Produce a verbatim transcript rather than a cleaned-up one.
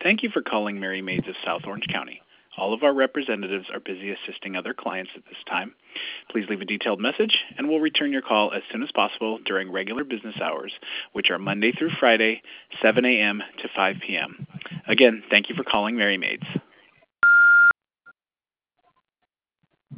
Thank you for calling Mary Maids of South Orange County. All of our representatives are busy assisting other clients at this time. Please leave a detailed message, and we'll return your call as soon as possible during regular business hours, which are Monday through Friday, seven a m to five p m Again, thank you for calling Mary Maids.